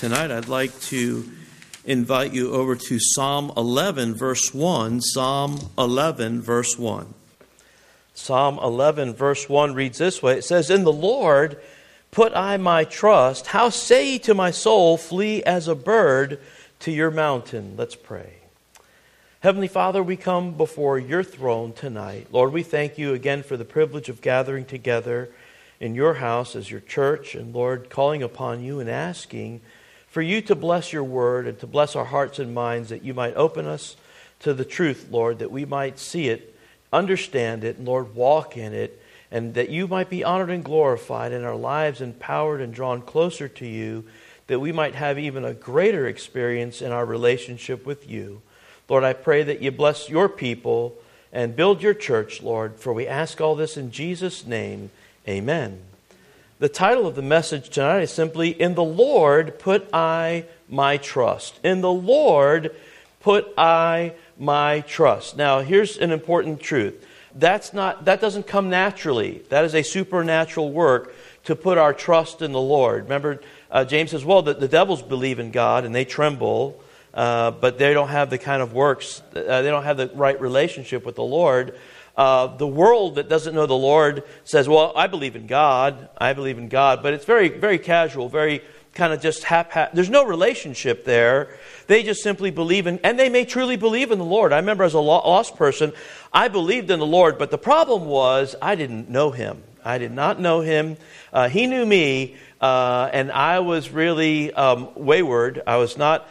tonight, I'd like to invite you over to Psalm 11, verse 1. Psalm 11, verse 1. Psalm 11, verse 1 reads this way. It says, "In the Lord put I my trust. How say ye to my soul, flee as a bird to your mountain." Let's pray. Heavenly Father, we come before your throne tonight. Lord, we thank you again for the privilege of gathering together in your house as your church. And Lord, calling upon you and asking for you to bless your word and to bless our hearts and minds, that you might open us to the truth, Lord, that we might see it, understand it, and Lord, walk in it, and that you might be honored and glorified in our lives, empowered and drawn closer to you, that we might have even a greater experience in our relationship with you. Lord, I pray that you bless your people and build your church, Lord, for we ask all this in Jesus' name. Amen. The title of the message tonight is simply, "In the Lord put I my trust." In the Lord put I my trust. Now, here's an important truth. That doesn't come naturally. That is a supernatural work to put our trust in the Lord. Remember, James says, well, the devils believe in God and they tremble, but they don't have the kind of works, they don't have the right relationship with the Lord. The world that doesn't know the Lord says, well, I believe in God, but it's very, very casual, very kind of just haphazard. There's no relationship there. They just simply believe in, and they may truly believe in the Lord. I remember as a lost person, I believed in the Lord, but the problem was I didn't know Him. I did not know Him. He knew me, and I was really wayward. I was not,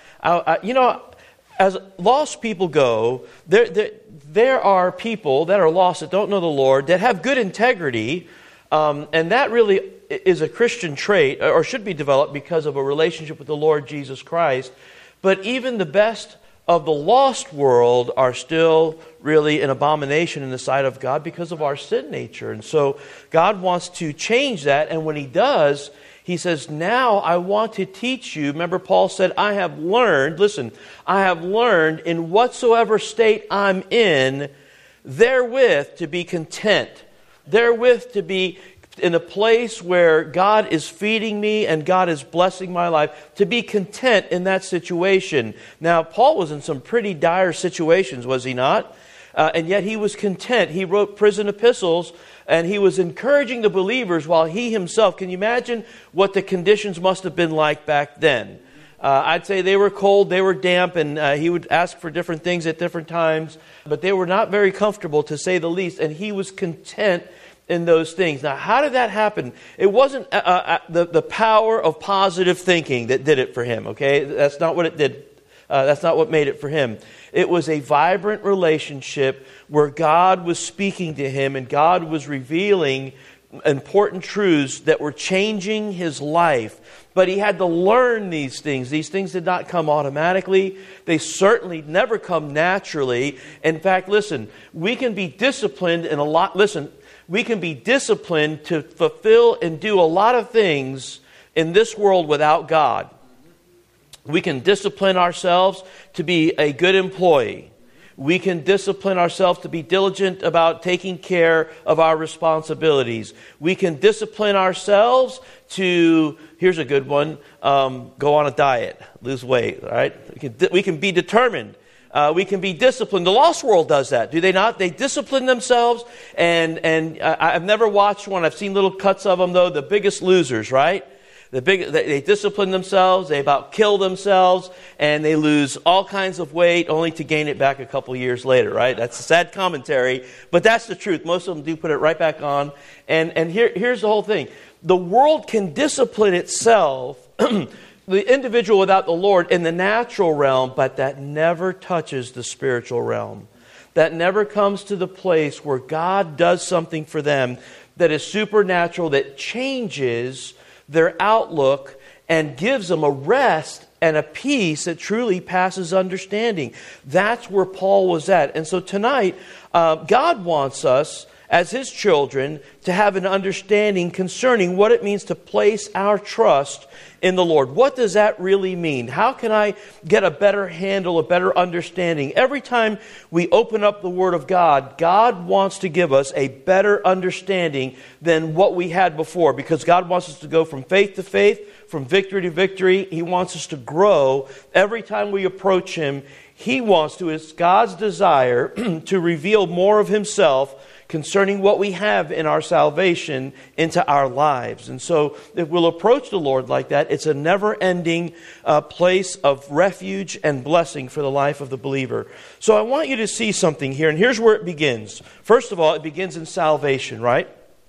as lost people go, there are people that are lost that don't know the Lord, that have good integrity, and that really is a Christian trait, or should be developed because of a relationship with the Lord Jesus Christ. But even the best of the lost world are still really an abomination in the sight of God because of our sin nature. And so God wants to change that, and when He does, He says, now I want to teach you. Remember, Paul said, I have learned in whatsoever state I'm in, therewith to be content. Therewith to be in a place where God is feeding me and God is blessing my life, to be content in that situation. Now, Paul was in some pretty dire situations, was he not? And yet he was content. He wrote prison epistles, and he was encouraging the believers while he himself, can you imagine what the conditions must have been like back then? I'd say they were cold, they were damp, and he would ask for different things at different times, but they were not very comfortable, to say the least, and he was content in those things. Now, how did that happen? It wasn't the power of positive thinking that did it for him, okay? That's not what it did. That's not what made it for him. It was a vibrant relationship where God was speaking to him and God was revealing important truths that were changing his life. But he had to learn these things. These things did not come automatically. They certainly never come naturally. In fact, listen, we can be disciplined in a lot. Listen, we can be disciplined to fulfill and do a lot of things in this world without God. We can discipline ourselves to be a good employee. We can discipline ourselves to be diligent about taking care of our responsibilities. We can discipline ourselves to, here's a good one, go on a diet, lose weight, all right? We can be determined. We can be disciplined. The lost world does that, do they not? They discipline themselves, and I've never watched one. I've seen little cuts of them, though. The Biggest Losers, right? They discipline themselves, they about kill themselves, and they lose all kinds of weight only to gain it back a couple years later, right? That's a sad commentary, but that's the truth. Most of them do put it right back on. And here's the whole thing. The world can discipline itself, the individual without the Lord, in the natural realm, but that never touches the spiritual realm. That never comes to the place where God does something for them that is supernatural, that changes their outlook and gives them a rest and a peace that truly passes understanding. That's where Paul was at. And so tonight, God wants us, as His children to have an understanding concerning what it means to place our trust in the Lord. What does that really mean? How can I get a better handle, a better understanding? Every time we open up the Word of God, God wants to give us a better understanding than what we had before, because God wants us to go from faith to faith, from victory to victory. He wants us to grow every time we approach Him. He wants to, it's God's desire to reveal more of Himself concerning what we have in our salvation into our lives. And so if we'll approach the Lord like that, it's a never-ending place of refuge and blessing for the life of the believer. So I want you to see something here, and here's where it begins. First of all, it begins in salvation, right?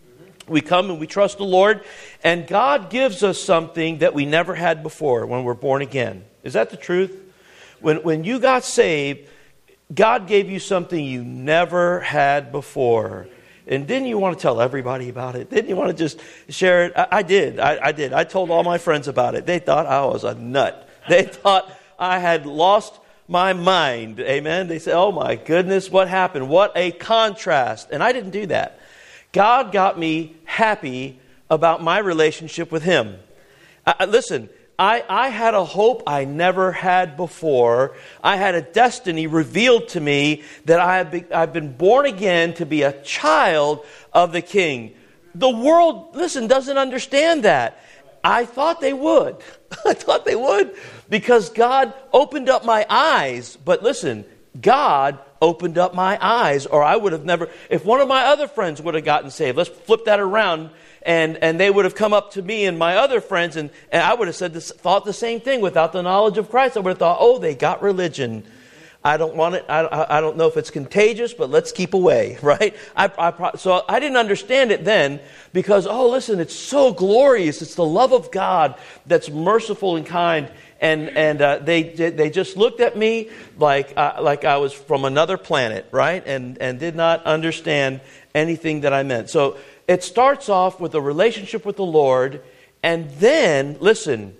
We come and we trust the Lord, and God gives us something that we never had before when we're born again. Is that the truth? When you got saved, God gave you something you never had before. And didn't you want to tell everybody about it? Didn't you want to just share it? I did. I told all my friends about it. They thought I was a nut. They thought I had lost my mind. Amen. They said, oh my goodness, what happened? What a contrast. And I didn't do that. God got me happy about my relationship with Him. Listen, I had a hope I never had before. I had a destiny revealed to me that I've been born again to be a child of the King. The world, listen, doesn't understand that. I thought they would. I thought they would, because God opened up my eyes. But listen, God opened up my eyes, or I would have never, if one of my other friends would have gotten saved, let's flip that around, and they would have come up to me and my other friends, and I would have thought the same thing. Without the knowledge of Christ, I would have thought, oh, they got religion. I don't want it. I don't know if it's contagious, but let's keep away, right? So I didn't understand it then, because, oh, listen, it's so glorious. It's the love of God that's merciful and kind. And they just looked at me like I was from another planet, right? And did not understand anything that I meant. So it starts off with a relationship with the Lord, and then, listen,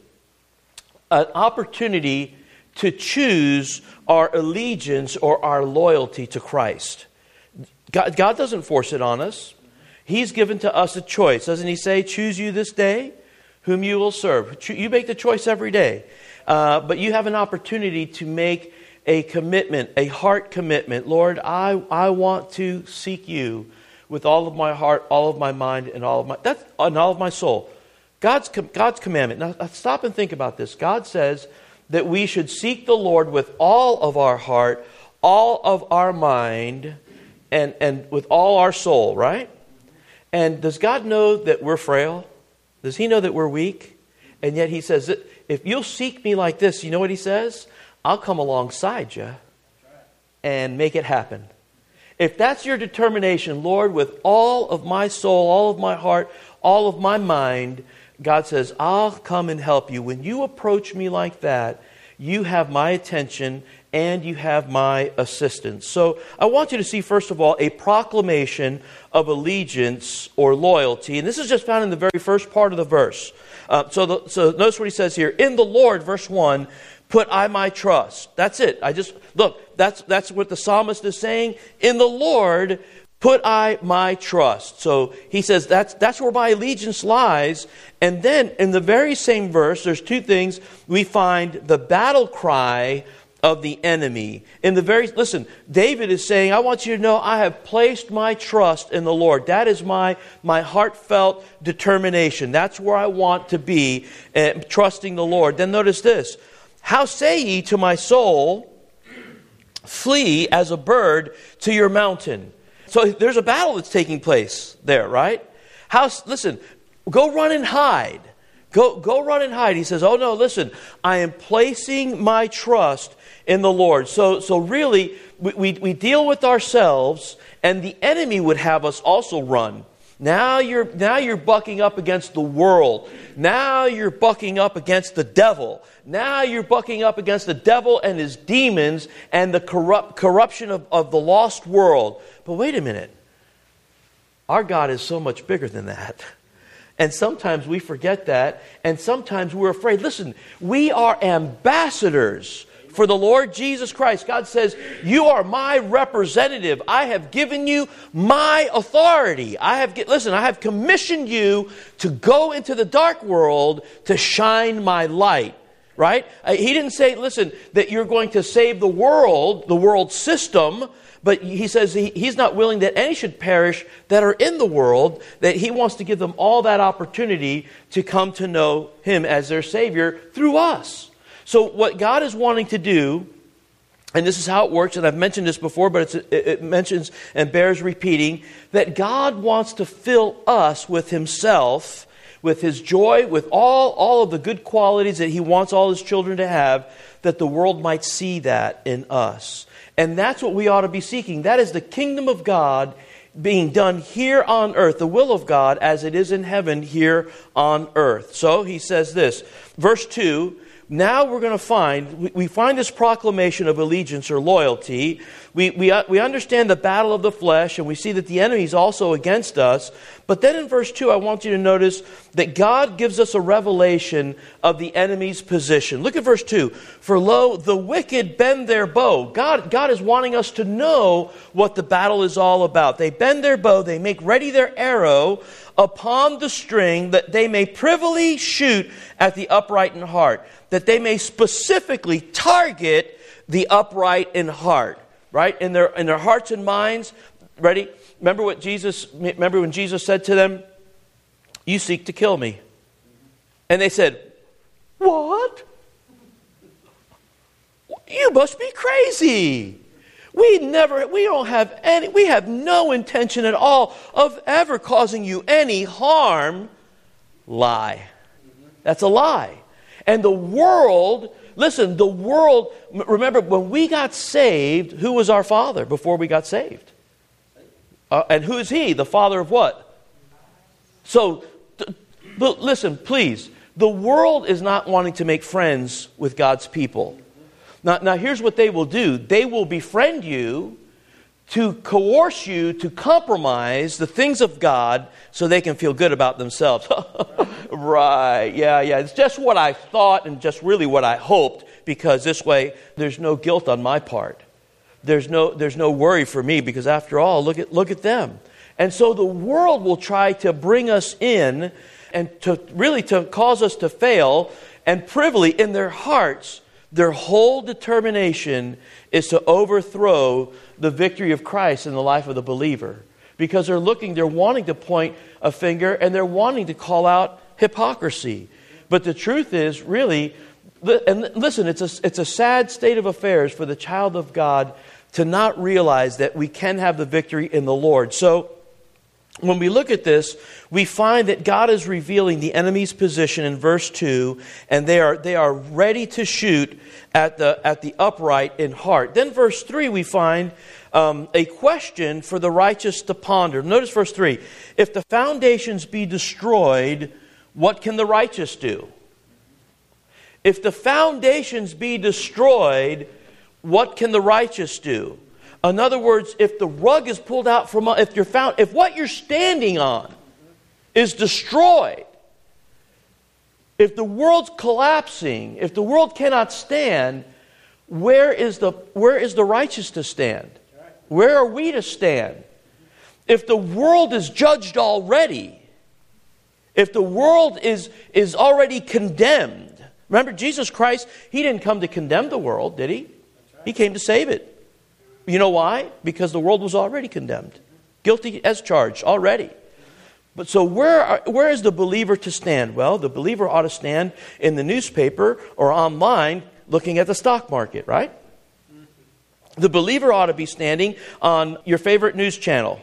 an opportunity to choose our allegiance or our loyalty to Christ. God doesn't force it on us. He's given to us a choice. Doesn't He say, choose you this day whom you will serve? You make the choice every day. But you have an opportunity to make a commitment, a heart commitment. Lord, I want to seek you with all of my heart, all of my mind, and all of my soul. God's commandment. Now stop and think about this. God says that we should seek the Lord with all of our heart, all of our mind, and with all our soul, right? And does God know that we're frail? Does He know that we're weak? And yet He says, if you'll seek me like this, you know what He says? I'll come alongside you and make it happen. If that's your determination, Lord, with all of my soul, all of my heart, all of my mind, God says, I'll come and help you. When you approach me like that, you have my attention and you have my assistance. So I want you to see, first of all, a proclamation of allegiance or loyalty. And this is just found in the very first part of the verse. So notice what he says here. In the Lord, verse 1, put I my trust. That's it. That's what the psalmist is saying. In the Lord, put I my trust. So he says that's where my allegiance lies. And then in the very same verse, there's two things. We find the battle cry of the enemy. Listen, David is saying, I want you to know I have placed my trust in the Lord. That is my heartfelt determination. That's where I want to be, trusting the Lord. Then notice this. How say ye to my soul, flee as a bird to your mountain? So there's a battle that's taking place there, right? Listen, go run and hide. Go run and hide. He says, oh no, listen, I am placing my trust in the Lord. So really, we deal with ourselves, and the enemy would have us also run. Now you're bucking up against the world. Now you're bucking up against the devil. Now you're bucking up against the devil and his demons and the corruption of the lost world. But wait a minute. Our God is so much bigger than that. And sometimes we forget that, and sometimes we're afraid. Listen, we are ambassadors For the Lord Jesus Christ, God says, you are my representative. I have given you my authority. I have commissioned you to go into the dark world to shine my light. Right? He didn't say, listen, that you're going to save the world system, but he says he's not willing that any should perish that are in the world, that he wants to give them all that opportunity to come to know him as their Savior through us. So what God is wanting to do, and this is how it works, and I've mentioned this before, but it mentions and bears repeating, that God wants to fill us with himself, with his joy, with all of the good qualities that he wants all his children to have, that the world might see that in us. And that's what we ought to be seeking. That is the kingdom of God being done here on earth, the will of God as it is in heaven here on earth. So he says this, verse 2, now we're going to we find this proclamation of allegiance or loyalty. We understand the battle of the flesh, and we see that the enemy is also against us. But then in verse 2, I want you to notice that God gives us a revelation of the enemy's position. Look at verse 2. For lo, the wicked bend their bow. God is wanting us to know what the battle is all about. They bend their bow, they make ready their arrow upon the string, that they may privily shoot at the upright in heart, that they may specifically target the upright in heart. Right? In their hearts and minds. Ready? Remember when Jesus said to them, you seek to kill me. And they said, what? You must be crazy. We have no intention at all of ever causing you any harm. Lie. That's a lie. And the world, listen, remember, when we got saved, who was our father before we got saved? And who is he? The father of what? So, but listen, please, the world is not wanting to make friends with God's people. Now here's what they will do. They will befriend you to coerce you to compromise the things of God so they can feel good about themselves. Right, yeah. It's just what I thought and just really what I hoped, because this way there's no guilt on my part. There's no worry for me, because after all, look at them. And so the world will try to bring us in and to cause us to fail, and privily in their hearts, their whole determination is to overthrow the victory of Christ in the life of the believer. Because they're wanting to point a finger, and they're wanting to call out hypocrisy. But the truth is, really, and listen, it's a sad state of affairs for the child of God to not realize that we can have the victory in the Lord. So, when we look at this, we find that God is revealing the enemy's position in verse 2, and they are ready to shoot at the upright in heart. Then verse 3, we find a question for the righteous to ponder. Notice verse 3. If the foundations be destroyed, what can the righteous do? If the foundations be destroyed, what can the righteous do? In other words, if the rug is pulled out if what you're standing on is destroyed, if the world's collapsing, if the world cannot stand, where is the righteous to stand? Where are we to stand? If the world is judged already, if the world is already condemned. Remember, Jesus Christ, He didn't come to condemn the world, did He? He came to save it. You know why? Because the world was already condemned. Guilty as charged already. But so where is the believer to stand? Well, the believer ought to stand in the newspaper or online looking at the stock market, right? The believer ought to be standing on your favorite news channel.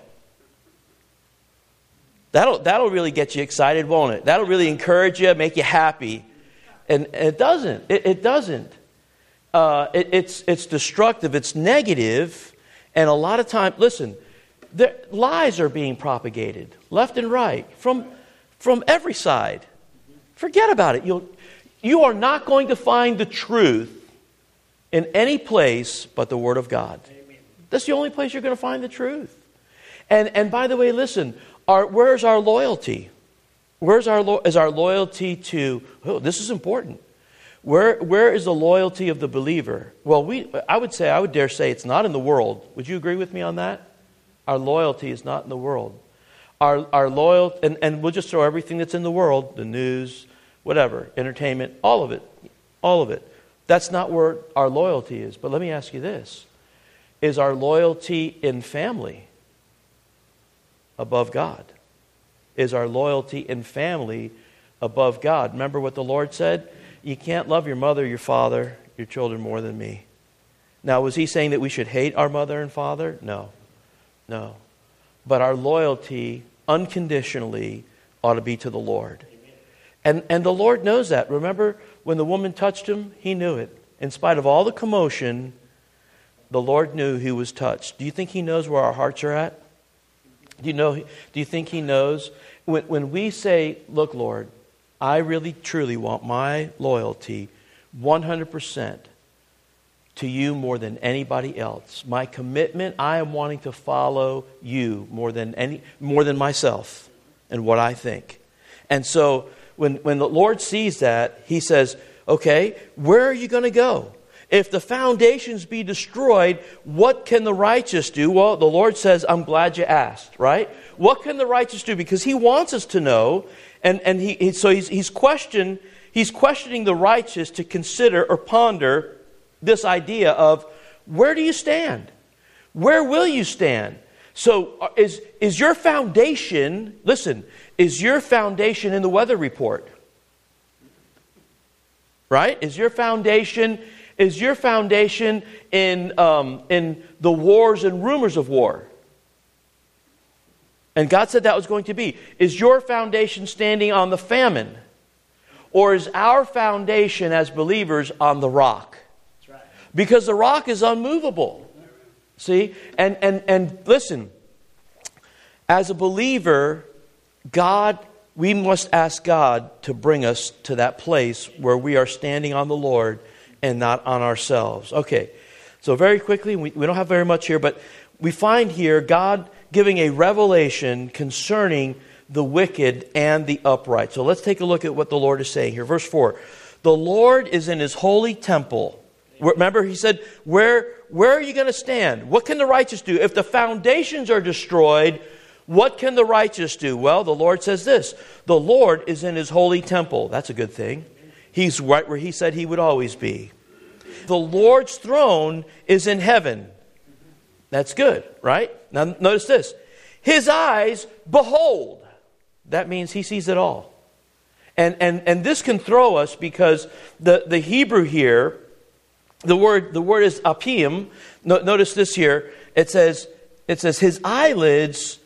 That'll really get you excited, won't it? That'll really encourage you, make you happy. And it doesn't. It doesn't. It's destructive. It's negative. And a lot of time, listen, lies are being propagated left and right from every side. Forget about it. You are not going to find the truth in any place but the Word of God. Amen. That's the only place you're going to find the truth. And by the way, listen, where's our loyalty? Is our loyalty to, this is important. Where is the loyalty of the believer? Well, I would dare say it's not in the world. Would you agree with me on that? Our loyalty is not in the world. Our loyalty, and we'll just throw everything that's in the world, the news, whatever, entertainment, all of it. That's not where our loyalty is. But let me ask you this. Is our loyalty in family above God? Is our loyalty in family above God? Remember what the Lord said? You can't love your mother, your father, your children more than me. Now, was he saying that we should hate our mother and father? No. But our loyalty, unconditionally, ought to be to the Lord. And the Lord knows that. Remember, when the woman touched him, he knew it. In spite of all the commotion, the Lord knew he was touched. Do you think he knows where our hearts are at? Do you think he knows? When we say, look, Lord, I really, truly want my loyalty 100% to you more than anybody else. My commitment, I am wanting to follow you more than myself and what I think. And so when the Lord sees that, he says, okay, where are you going to go? If the foundations be destroyed, what can the righteous do? Well, the Lord says, I'm glad you asked, right? What can the righteous do? Because he wants us to know, and he's questioning the righteous to consider or ponder this idea of, where do you stand? Where will you stand? So is your foundation, listen, is your foundation in the weather report? Right? Is your foundation in the wars and rumors of war? And God said that was going to be. Is your foundation standing on the famine? Or is our foundation as believers on the rock? That's right. Because the rock is unmovable. See? And listen, as a believer, we must ask God to bring us to that place where we are standing on the Lord and not on ourselves. Okay, so very quickly, we don't have very much here, but we find here God giving a revelation concerning the wicked and the upright. So let's take a look at what the Lord is saying here. Verse 4, the Lord is in his holy temple. Remember, he said, where are you going to stand? What can the righteous do? If the foundations are destroyed, what can the righteous do? Well, the Lord says this, the Lord is in his holy temple. That's a good thing. He's right where he said he would always be. The Lord's throne is in heaven. That's good, right? Now notice this. His eyes behold. That means he sees it all. And this can throw us because the Hebrew here, the word is apim. Notice this here. It says his eyelids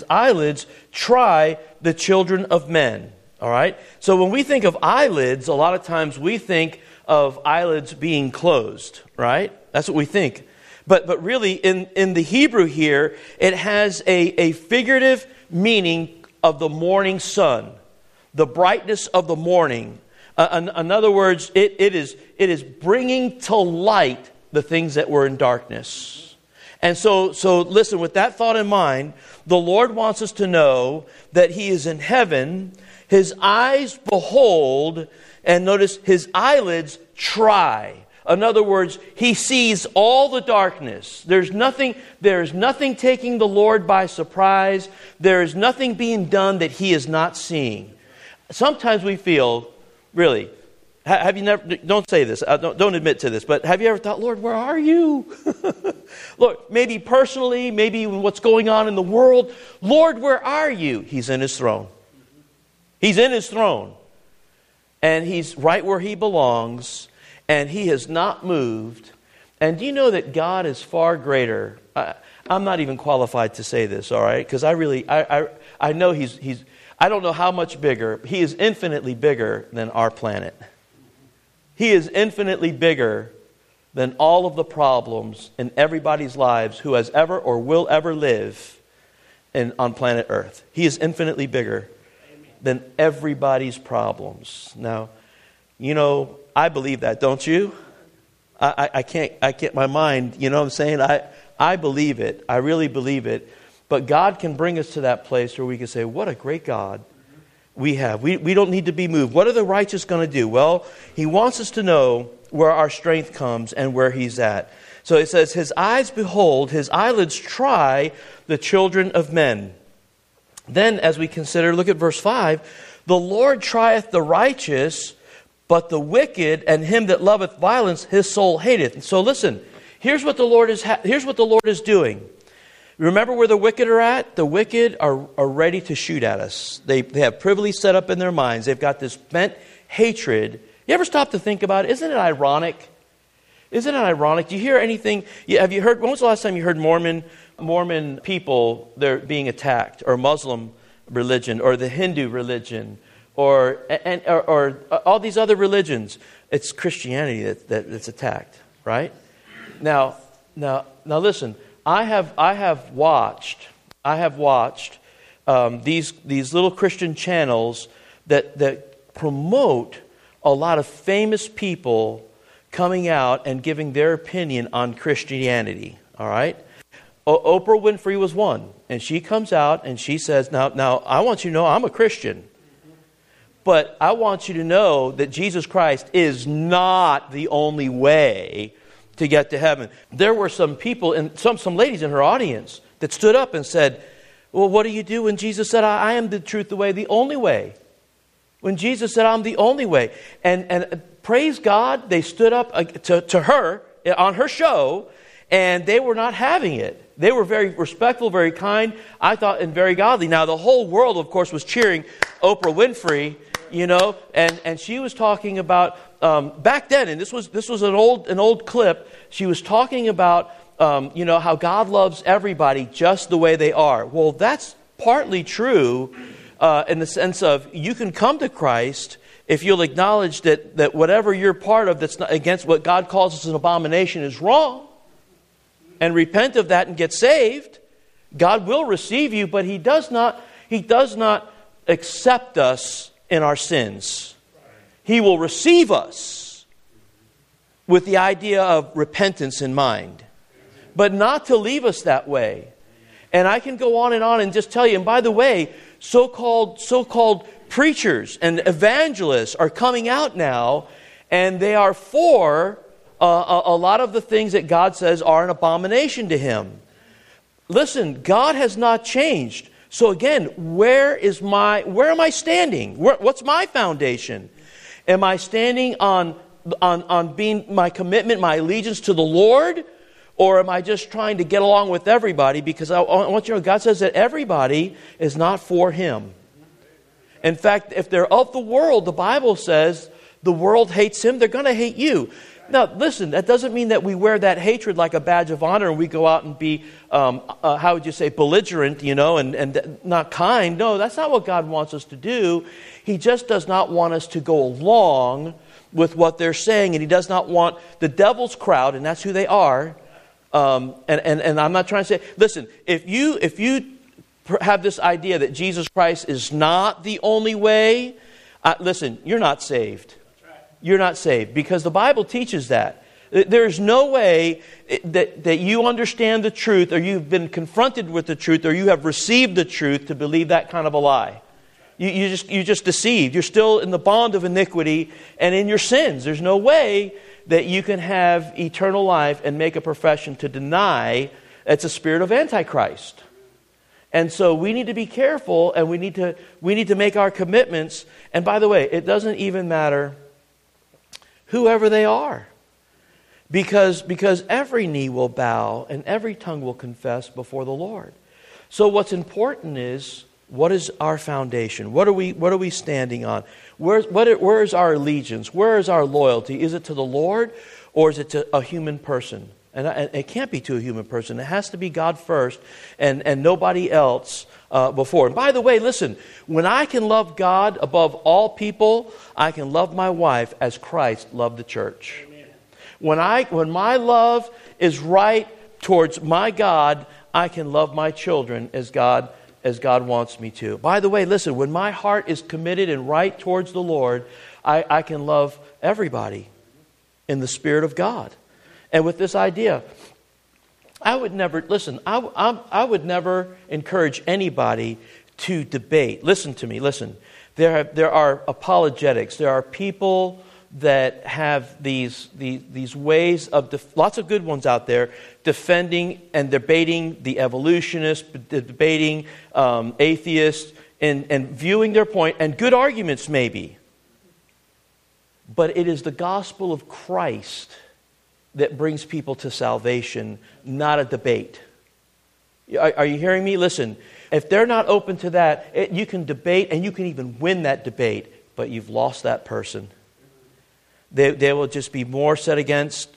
try the children of men. All right? So when we think of eyelids, a lot of times we think of eyelids being closed, right? That's what we think. But really, in the Hebrew here, it has a figurative meaning of the morning sun, the brightness of the morning. In other words, it is bringing to light the things that were in darkness. And so listen, with that thought in mind, the Lord wants us to know that he is in heaven. His eyes behold, and notice his eyelids try. In other words, he sees all the darkness. There is nothing taking the Lord by surprise. There is nothing being done that he is not seeing. Sometimes we feel, really, have you never, don't say this, don't admit to this, but have you ever thought, Lord, where are you? Lord, maybe personally, maybe what's going on in the world. Lord, where are you? He's in his throne. He's in his throne. And he's right where he belongs. And he has not moved. And do you know that God is far greater? I'm not even qualified to say this, all right? Because I know he's I don't know how much bigger. He is infinitely bigger than our planet. He is infinitely bigger than all of the problems in everybody's lives who has ever or will ever live on planet Earth. He is infinitely bigger than everybody's problems. Now, you know, I believe that, don't you? I can't, my mind, you know what I'm saying? I believe it. I really believe it. But God can bring us to that place where we can say, what a great God. we have. We don't need to be moved. What are the righteous going to do? Well, he wants us to know where our strength comes and where he's at. So it says, his eyes behold, his eyelids try the children of men. Then as we consider, look at verse 5, the Lord trieth the righteous, but the wicked and him that loveth violence, his soul hateth. And so listen, here's what the Lord is doing. Remember where the wicked are at? The wicked are ready to shoot at us. They have privily set up in their minds. They've got this bent hatred. You ever stop to think about it? Isn't it ironic? Isn't it ironic? Do you hear anything? Have you heard? When was the last time you heard Mormon people, they're being attacked, or Muslim religion, or the Hindu religion, or all these other religions? It's Christianity that's attacked, right? Now listen. I have watched these little Christian channels that promote a lot of famous people coming out and giving their opinion on Christianity. All right, Oprah Winfrey was one, and she comes out and she says, "Now I want you to know I'm a Christian, but I want you to know that Jesus Christ is not the only way to get to heaven." There were some people and some ladies in her audience that stood up and said, "Well, what do you do when Jesus said, I am the truth, the way, the only way?" When Jesus said, "I'm the only way." And praise God, they stood up to her on her show, and they were not having it. They were very respectful, very kind, I thought, and very godly. Now, the whole world, of course, was cheering Oprah Winfrey, and she was talking about back then, and this was an old clip. She was talking about how God loves everybody just the way they are. Well, that's partly true in the sense of you can come to Christ if you'll acknowledge that whatever you're part of that's not against what God calls as an abomination is wrong, and repent of that and get saved. God will receive you, but He does not accept us in our sins. He will receive us with the idea of repentance in mind, but not to leave us that way. And I can go on and just tell you, and by the way, so-called preachers and evangelists are coming out now, and they are for a lot of the things that God says are an abomination to Him. Listen, God has not changed. So again, where am I standing? What's my foundation? Am I standing on being my commitment, my allegiance to the Lord? Or am I just trying to get along with everybody? Because I want you to know, God says that everybody is not for Him. In fact, if they're of the world, the Bible says the world hates Him, they're going to hate you. Now, listen, that doesn't mean that we wear that hatred like a badge of honor and we go out and be, how would you say, belligerent, and not kind. No, that's not what God wants us to do. He just does not want us to go along with what they're saying, and He does not want the devil's crowd, and that's who they are. And I'm not trying to say, listen, if you have this idea that Jesus Christ is not the only way, listen, you're not saved. You're not saved, because the Bible teaches that. There's no way that you understand the truth, or you've been confronted with the truth, or you have received the truth to believe that kind of a lie. You're just deceived. You're still in the bond of iniquity and in your sins. There's no way that you can have eternal life and make a profession to deny it's a spirit of Antichrist. And so we need to be careful, and we need to make our commitments. And by the way, it doesn't even matter whoever they are, because every knee will bow and every tongue will confess before the Lord. So what's important is, what is our foundation? What are we standing on? Where is our allegiance? Where is our loyalty? Is it to the Lord, or is it to a human person? And it can't be to a human person. It has to be God first and nobody else before. And by the way, listen, when I can love God above all people, I can love my wife as Christ loved the church. Amen. When my love is right towards my God, I can love my children as God wants me to. By the way, listen, when my heart is committed and right towards the Lord, I can love everybody in the Spirit of God. And with this idea, I would never encourage anybody to debate. Listen to me, listen. There are apologetics. There are people that have these ways of, lots of good ones out there, defending and debating the evolutionists, debating atheists, and viewing their point, and good arguments maybe. But it is the gospel of Christ that brings people to salvation, not a debate. Are you hearing me? Listen, if they're not open to that, you can debate and you can even win that debate, but you've lost that person. They will just be more set against,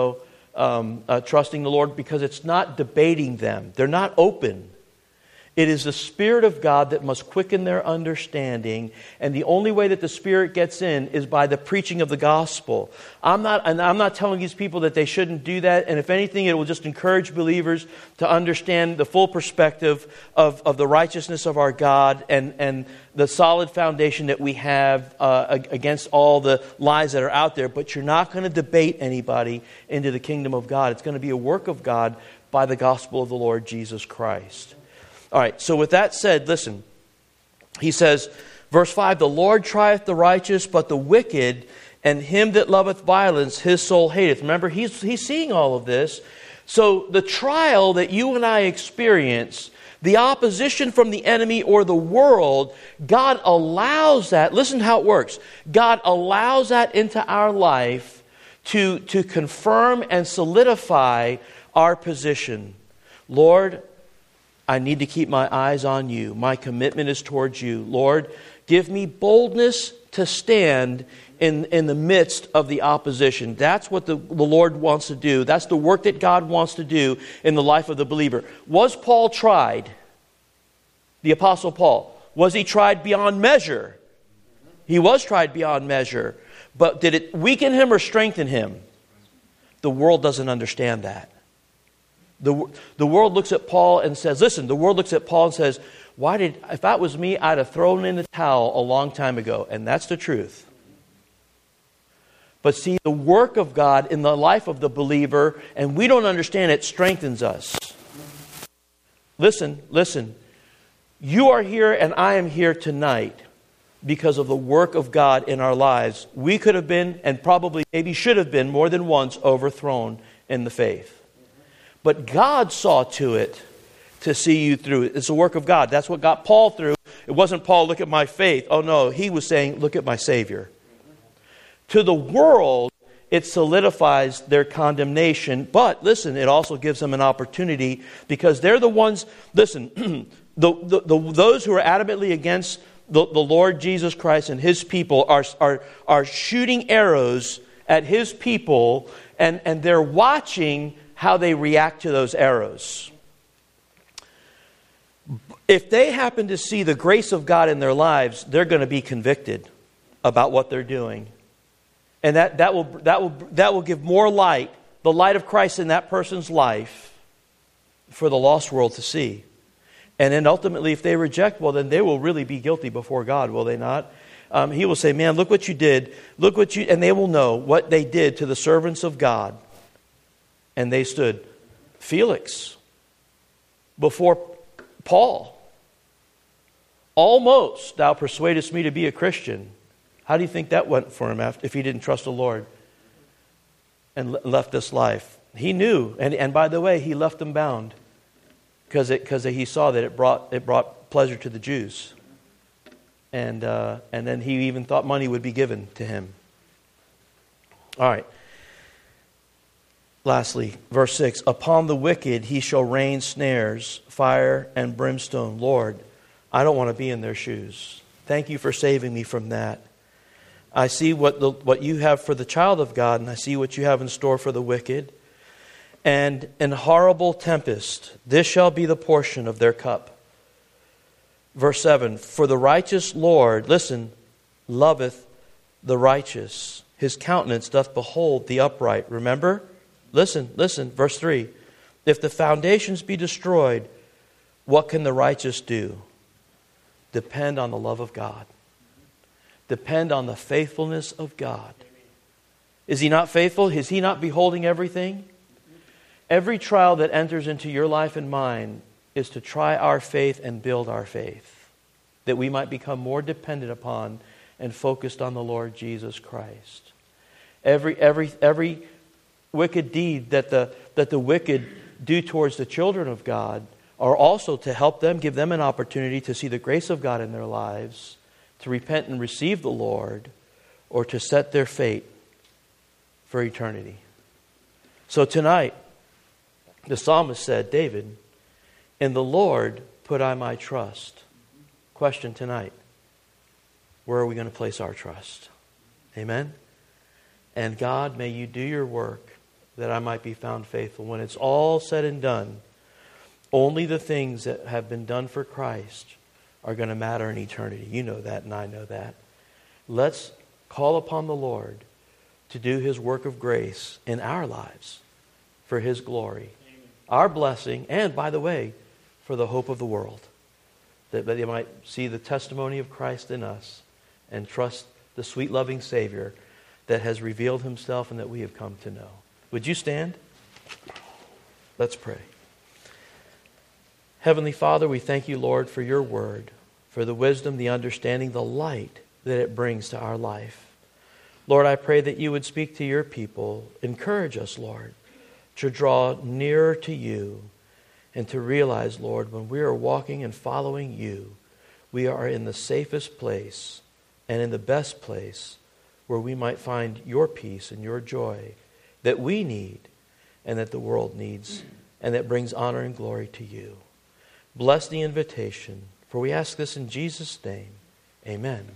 trusting the Lord, because it's not debating them. They're not open. It is the Spirit of God that must quicken their understanding, and the only way that the Spirit gets in is by the preaching of the gospel. I'm not telling these people that they shouldn't do that, and if anything, it will just encourage believers to understand the full perspective of the righteousness of our God and the solid foundation that we have against all the lies that are out there. But you're not going to debate anybody into the kingdom of God. It's going to be a work of God by the gospel of the Lord Jesus Christ. All right, so with that said, listen. He says, verse 5, the Lord trieth the righteous, but the wicked and him that loveth violence, his soul hateth. Remember, he's seeing all of this. So the trial that you and I experience, the opposition from the enemy or the world, God allows that. Listen how it works. God allows that into our life to confirm and solidify our position. Lord, I need to keep my eyes on you. My commitment is towards you. Lord, give me boldness to stand in the midst of the opposition. That's what the Lord wants to do. That's the work that God wants to do in the life of the believer. Was Paul tried? The Apostle Paul. Was he tried beyond measure? He was tried beyond measure. But did it weaken him or strengthen him? The world doesn't understand that. The world looks at Paul and says, listen, the world looks at Paul and says, if that was me, I'd have thrown in the towel a long time ago. And that's the truth. But see, the work of God in the life of the believer, and we don't understand it, strengthens us. Listen. You are here and I am here tonight because of the work of God in our lives. We could have been, and probably maybe should have been more than once, overthrown in the faith. But God saw to it to see you through it. It's the work of God. That's what got Paul through. It wasn't Paul, look at my faith. Oh no, he was saying, look at my Savior. To the world, it solidifies their condemnation. But listen, it also gives them an opportunity, because they're the ones, listen, those who are adamantly against the Lord Jesus Christ and His people are shooting arrows at His people, and they're watching how they react to those arrows. If they happen to see the grace of God in their lives, they're going to be convicted about what they're doing. And that will give more light, the light of Christ in that person's life, for the lost world to see. And then ultimately, if they reject, well, then they will really be guilty before God, will they not? He will say, man, look what you did. And they will know what they did to the servants of God. And they stood, Felix, before Paul. Almost thou persuadest me to be a Christian. How do you think that went for him if he didn't trust the Lord and left this life? He knew, and by the way, he left them bound because he saw that it brought pleasure to the Jews, and then he even thought money would be given to him. All right. Lastly, verse 6, upon the wicked he shall rain snares, fire and brimstone. Lord, I don't want to be in their shoes. Thank you for saving me from that. I see what you have for the child of God, and I see what you have in store for the wicked. And in horrible tempest, this shall be the portion of their cup. Verse 7, for the righteous Lord, listen, loveth the righteous. His countenance doth behold the upright. Remember? Listen, verse 3. If the foundations be destroyed, what can the righteous do? Depend on the love of God. Depend on the faithfulness of God. Is He not faithful? Is He not beholding everything? Every trial that enters into your life and mine is to try our faith and build our faith. that we might become more dependent upon and focused on the Lord Jesus Christ. Every wicked deed that the wicked do towards the children of God are also to help them, give them an opportunity to see the grace of God in their lives, to repent and receive the Lord, or to set their fate for eternity. So tonight, the psalmist said, David, in the Lord put I my trust. Question tonight, where are we going to place our trust? Amen? And God, may you do your work that I might be found faithful. When it's all said and done, only the things that have been done for Christ are going to matter in eternity. You know that, and I know that. Let's call upon the Lord to do His work of grace in our lives for His glory, our blessing, and, by the way, for the hope of the world, that they might see the testimony of Christ in us and trust the sweet, loving Savior that has revealed Himself and that we have come to know. Would you stand? Let's pray. Heavenly Father, we thank you, Lord, for your word, for the wisdom, the understanding, the light that it brings to our life. Lord, I pray that you would speak to your people. Encourage us, Lord, to draw nearer to you and to realize, Lord, when we are walking and following you, we are in the safest place and in the best place where we might find your peace and your joy that we need and that the world needs and that brings honor and glory to you. Bless the invitation, for we ask this in Jesus' name. Amen.